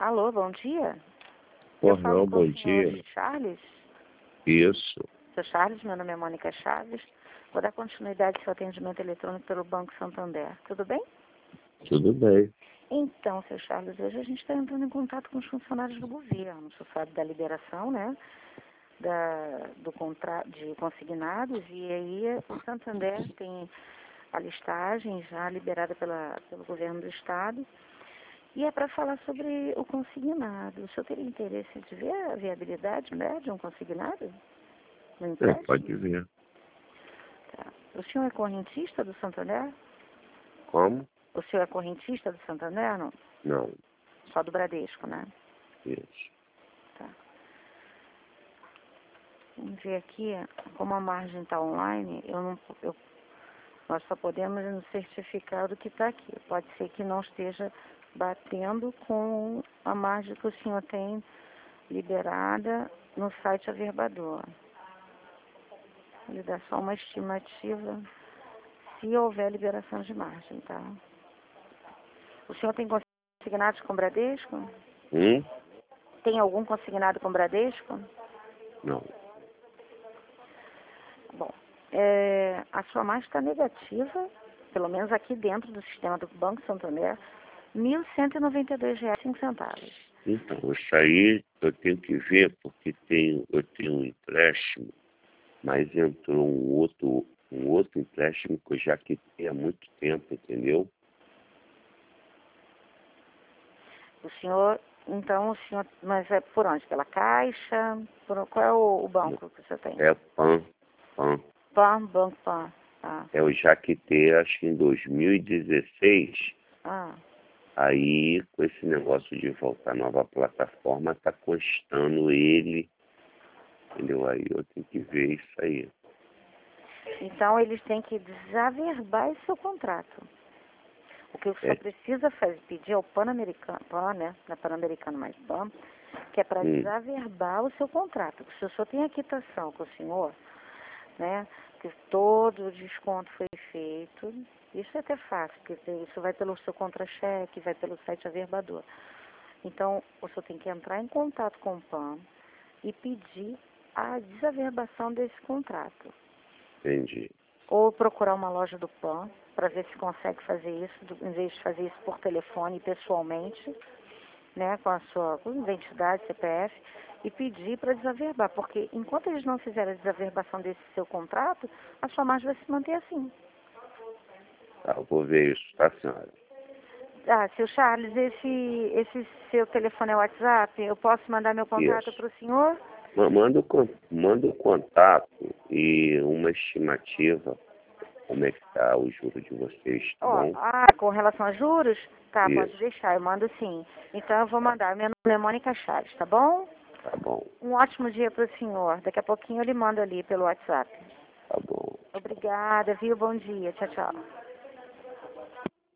Alô, bom dia. Eu Pornô, falo com bom o senhor dia. Charles. Isso. Seu Charles, meu nome é Mônica Chaves. Vou dar continuidade ao seu atendimento eletrônico pelo Banco Santander. Tudo bem? Tudo bem. Então, seu Charles, hoje a gente está entrando em contato com os funcionários do governo. O senhor sabe da liberação, né? Do contrato de consignados. E aí o Santander tem a listagem já liberada pelo governo do estado. E é para falar sobre o consignado. O senhor teria interesse de ver a viabilidade, né, de um consignado? No empréstimo? Pode ver. Tá. O senhor é correntista do Santander? Como? O senhor é correntista do Santander, não? Não. Só do Bradesco, né? Isso. Tá. Vamos ver aqui, como a margem está online, nós só podemos nos certificar do que está aqui. Pode ser que não esteja batendo com a margem que o senhor tem liberada no site Averbador. Ele dá só uma estimativa se houver liberação de margem, tá? O senhor tem consignados com Bradesco? Tem algum consignado com Bradesco? Não. Bom, a sua margem está negativa, pelo menos aqui dentro do sistema do Banco Santander, R$ 1.192,05. Então, isso aí eu tenho que ver porque eu tenho um empréstimo, mas entrou um outro empréstimo que eu já quitei há muito tempo, entendeu? Mas é por onde? Pela Caixa? Qual é o banco que você tem? É PAN. Banco PAN. Ah. Eu já quitei, acho que em 2016. Ah. Aí, com esse negócio de voltar à nova plataforma, tá constando ele, entendeu? Aí eu tenho que ver isso aí. Então, eles têm que desaverbar esse seu contrato. O que você precisa pedir ao Pan-Americano, né? Não é Pan-Americano, mas PAN, que é para desaverbar o seu contrato. Se o senhor tem a quitação com o senhor, né? Que todo o desconto foi feito, isso é até fácil, porque isso vai pelo seu contra-cheque, vai pelo site Averbador. Então, o senhor tem que entrar em contato com o PAN e pedir a desaverbação desse contrato. Entendi. Ou procurar uma loja do PAN para ver se consegue fazer isso, em vez de fazer isso por telefone e pessoalmente, né, com a sua identidade, CPF, e pedir para desaverbar, porque enquanto eles não fizerem a desaverbação desse seu contrato, a sua margem vai se manter assim. Tá, eu vou ver isso, tá, senhora? Ah, seu Charles, esse seu telefone é WhatsApp? Eu posso mandar meu contato para o senhor? Manda o contato e uma estimativa, como é que tá o juro de vocês, tá bom? Com relação a juros? Tá, Isso. pode deixar, eu mando sim. Então eu vou mandar, meu nome é Mônica Chaves, tá bom? Tá bom. Um ótimo dia para o senhor. Daqui a pouquinho eu lhe mando ali pelo WhatsApp. Tá bom. Obrigada, viu? Bom dia. Tchau, tchau.